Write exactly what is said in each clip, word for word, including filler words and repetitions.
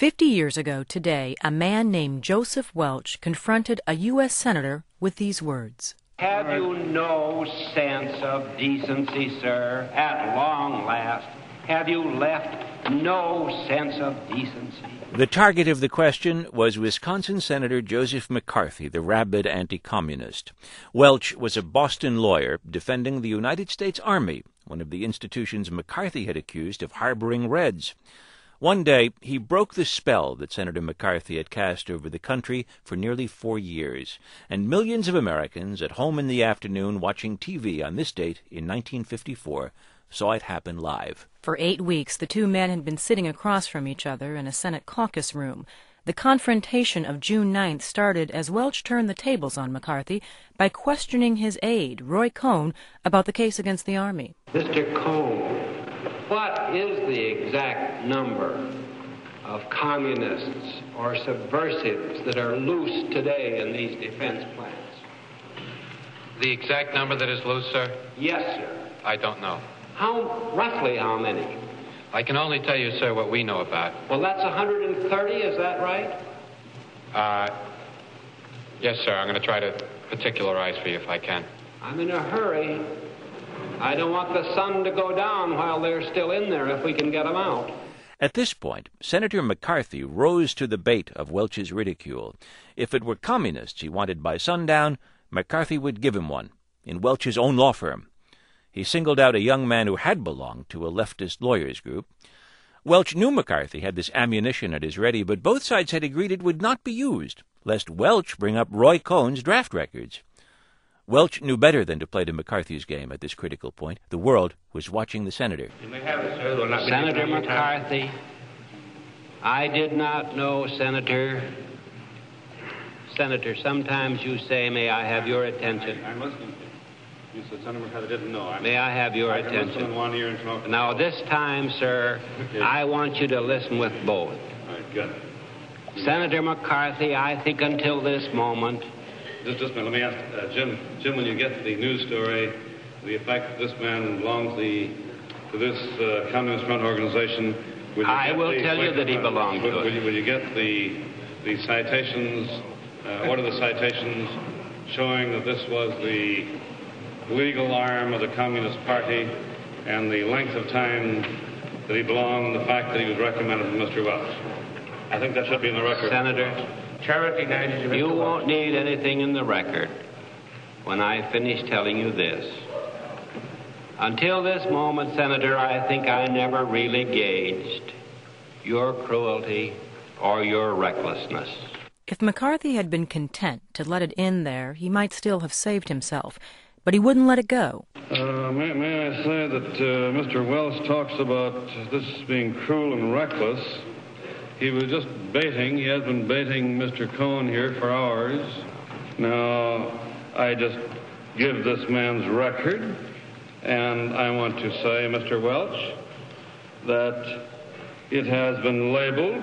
Fifty years ago today, a man named Joseph Welch confronted a U S senator with these words. Have you no sense of decency, sir, at long last? Have you left no sense of decency? The target of the question was Wisconsin Senator Joseph McCarthy, the rabid anti-communist. Welch was a Boston lawyer defending the United States Army, one of the institutions McCarthy had accused of harboring Reds. One day, he broke the spell that Senator McCarthy had cast over the country for nearly four years, and millions of Americans at home in the afternoon watching T V on this date in nineteen fifty-four saw it happen live. For eight weeks, the two men had been sitting across from each other in a Senate caucus room. The confrontation of June ninth started as Welch turned the tables on McCarthy by questioning his aide, Roy Cohn, about the case against the Army. Mister Cohn, what is the exact number of communists or subversives that are loose today in these defense plans? The exact number that is loose, sir? Yes, sir. I don't know. How, roughly how many? I can only tell you, sir, what we know about. Well, that's one hundred thirty, is that right? Uh, yes, sir. I'm going to try to particularize for you if I can. I'm in a hurry. I don't want the sun to go down while they're still in there if we can get them out. At this point, Senator McCarthy rose to the bait of Welch's ridicule. If it were communists he wanted by sundown, McCarthy would give him one, in Welch's own law firm. He singled out a young man who had belonged to a leftist lawyers group. Welch knew McCarthy had this ammunition at his ready, but both sides had agreed it would not be used, lest Welch bring up Roy Cohn's draft records. Welch knew better than to play to McCarthy's game at this critical point. The world was watching the senator. Senator McCarthy, I did not know, Senator. Senator, sometimes you say, may I have your attention? I'm listening. You said Senator McCarthy didn't know. I'm, may I have your I attention? Listen in one ear and talk. Now, this time, sir, okay. I want you to listen with both. All right, good. Senator McCarthy, I think until this moment... Just, just a minute, let me ask, uh, Jim, Jim, when you get the news story, the effect that this man belongs to, the, to this uh, Communist Front organization... Will you I will the, tell you that he belongs will, to it. Will you, will you get the, the citations, uh, order the citations showing that this was the legal arm of the Communist Party and the length of time that he belonged, the fact that he was recommended from Mister Welch? I think that should be in the record. Senator, charity you, you won't need anything in the record when I finish telling you this. Until this moment, Senator, I think I never really gauged your cruelty or your recklessness. If McCarthy had been content to let it end there, he might still have saved himself. But he wouldn't let it go. Uh, may, may I say that uh, Mister Welch talks about this being cruel and reckless. He was just baiting. He has been baiting Mister Cohn here for hours. Now, I just give this man's record, and I want to say, Mister Welch, that it has been labeled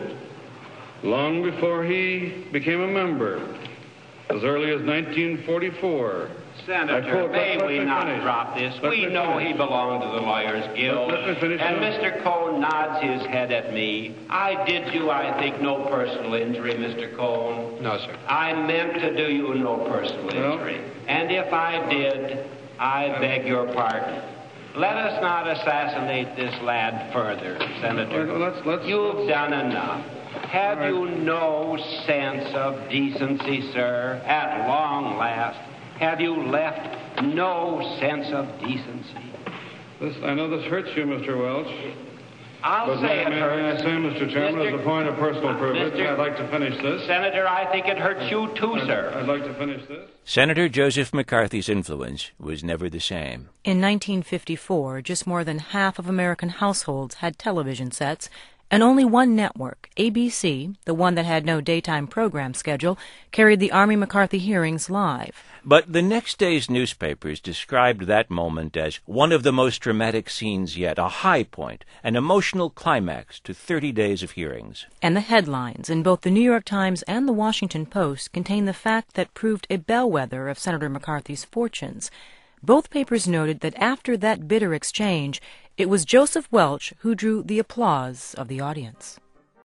long before he became a member, as early as nineteen forty-four. Senator, may we not drop this? We know he belonged to the Lawyers Guild. And Mister Cohn nods his head at me. I did you, I think, no personal injury, Mister Cohn. No, sir. I meant to do you no personal injury. And if I did, I beg your pardon. Let us not assassinate this lad further, Senator. Let's, let's, You've let's... done enough. Have right. you no sense of decency, sir, at long last? Have you left no sense of decency? This, I know this hurts you, Mister Welch. I'll but say may, it hurts. May I say, Mister Chairman, Mister as a point of personal privilege, Mister I'd like to finish this. Senator, I think it hurts you too, I'd, sir. I'd like to finish this. Senator Joseph McCarthy's influence was never the same. In nineteen fifty-four, just more than half of American households had television sets, and only one network, A B C, the one that had no daytime program schedule, carried the Army-McCarthy hearings live. But the next day's newspapers described that moment as one of the most dramatic scenes yet, a high point, an emotional climax to thirty days of hearings. And the headlines in both the New York Times and the Washington Post contained the fact that proved a bellwether of Senator McCarthy's fortunes. Both papers noted that after that bitter exchange, it was Joseph Welch who drew the applause of the audience.